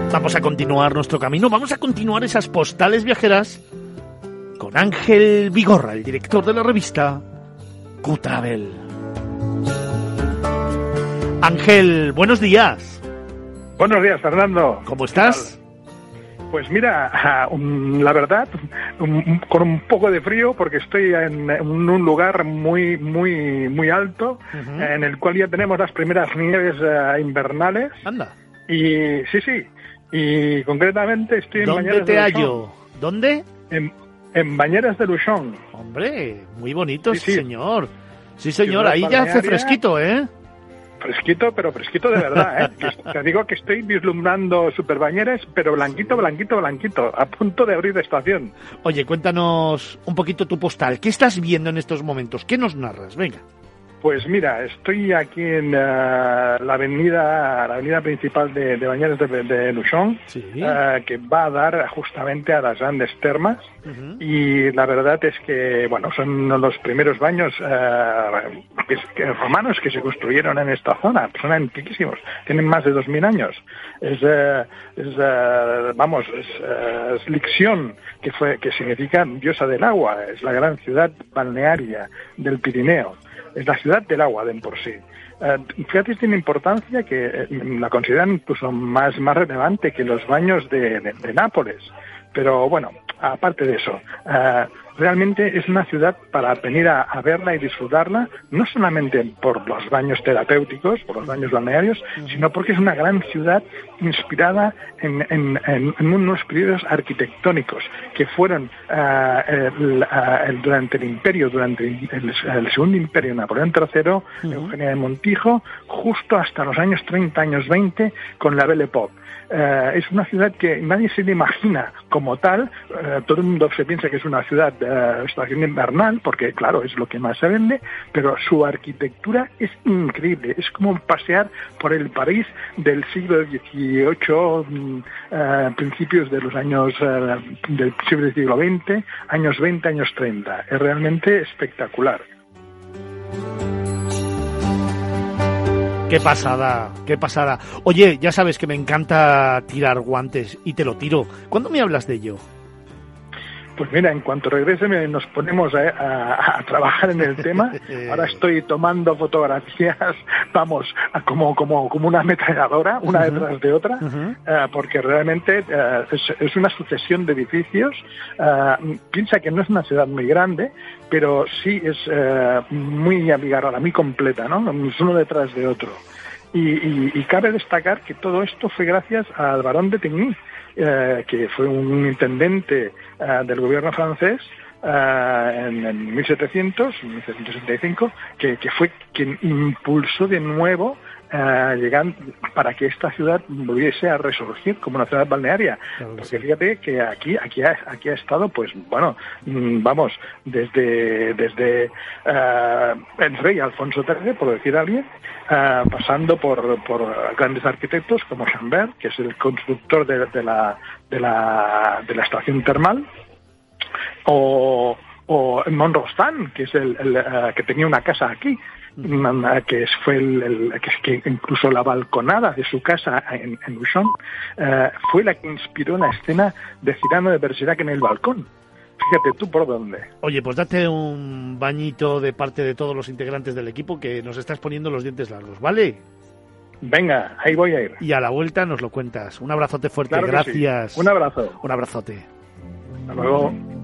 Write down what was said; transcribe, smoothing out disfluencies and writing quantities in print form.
Vamos a continuar nuestro camino, vamos a continuar esas postales viajeras con Ángel Vigorra, el director de la revista Q-Travel. Ángel, buenos días. Buenos días, Fernando. ¿Cómo estás? Pues mira, la verdad, con un poco de frío, porque estoy en un lugar muy alto, en el cual ya tenemos las primeras nieves invernales. Anda. Y sí, y concretamente estoy en ¿Dónde Bañeres te de hallo? Luchón. ¿Dónde? En Bañeres de Luchón. Hombre, muy bonito, Sí. señor. Sí, señor, Ciudad ahí ya hace balnearia. fresquito, ¿eh? Fresquito, pero fresquito de verdad, ¿eh? Te digo que estoy vislumbrando Superbañeres, pero blanquito, a punto de abrir estación. Oye, cuéntanos un poquito tu postal. ¿Qué estás viendo en estos momentos? ¿Qué nos narras? Venga. Pues mira, estoy aquí en la avenida principal de Bañeres de Luchón, Sí. que va a dar justamente a las grandes termas. Y la verdad es que, bueno, son los primeros baños romanos que se construyeron en esta zona. Son antiquísimos, tienen más de 2000 años. Es Lixión, que significa diosa del agua. Es la gran ciudad balnearia del Pirineo. Es la ciudad del agua de en por sí. Fíjate, tiene importancia que la consideran incluso más relevante que los baños de Nápoles. Pero bueno, aparte de eso, realmente es una ciudad para venir a verla y disfrutarla, no solamente por los baños terapéuticos, por los baños balnearios, sino porque es una gran ciudad inspirada en unos periodos arquitectónicos que fueron durante el imperio, durante el segundo imperio, Napoleón III, Eugenia de Montijo, justo hasta los años 30, años 20, con la Belle Époque. Es una ciudad que nadie se le imagina como tal. Todo el mundo se piensa que es una ciudad estación invernal, porque claro, es lo que más se vende, pero su arquitectura es increíble. Es como pasear por el París del siglo XVIII, principios de los años del siglo XX, años 20, años 30. Es realmente espectacular. Qué pasada, qué pasada. Oye, ya sabes que me encanta tirar guantes y te lo tiro. ¿Cuándo me hablas de ello? Pues mira, en cuanto regrese nos ponemos a trabajar en el tema. Ahora estoy tomando fotografías, vamos, como una ametralladora, una detrás de otra, porque realmente es una sucesión de edificios. Piensa que no es una ciudad muy grande, pero sí es muy abigarrada, muy completa, ¿no? Es uno detrás de otro. Y cabe destacar que todo esto fue gracias al barón de Tigny, que fue un intendente del gobierno francés en 1765, que fue quien impulsó de nuevo llegando para que esta ciudad volviese a resurgir como una ciudad balnearia. Claro, porque sí. Fíjate que aquí ha estado, pues bueno, vamos, desde el rey Alfonso XIII, por decir alguien, pasando por grandes arquitectos como Chambert, que es el constructor de la estación termal, o Monrostand, que es el que tenía una casa aquí, que fue que incluso la balconada de su casa en Luchón fue la que inspiró la escena de Cyrano de Bergerac en el balcón. Fíjate tú por dónde. Oye, pues date un bañito de parte de todos los integrantes del equipo, que nos estás poniendo los dientes largos, ¿vale? Venga, ahí voy a ir. Y a la vuelta nos lo cuentas. Un abrazote fuerte, claro, gracias. Sí. Un abrazo. Un abrazote. Hasta luego.